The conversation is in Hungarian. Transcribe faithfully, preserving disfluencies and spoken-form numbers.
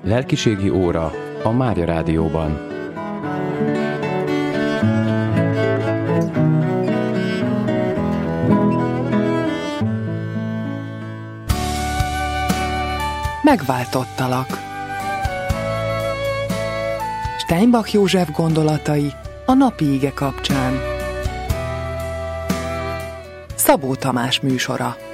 Lelkiségi óra a Mária Rádióban. Megváltottalak. Steinbach József gondolatai a napi ige kapcsán. Szabó Tamás műsora.